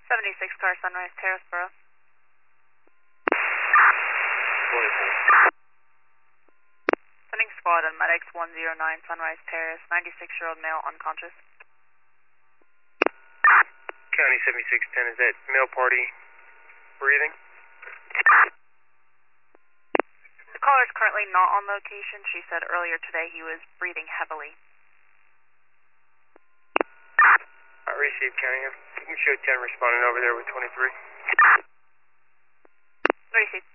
76 car, Sunrise Terrace, Borough. 24. Sending squad on Medics 109 Sunrise Terrace, 96-year-old male unconscious. County 7610, is that male party breathing? The caller is currently not on location. She said earlier today he was breathing heavily. I received Cunningham. You can show 10 responding over there with 23. Received.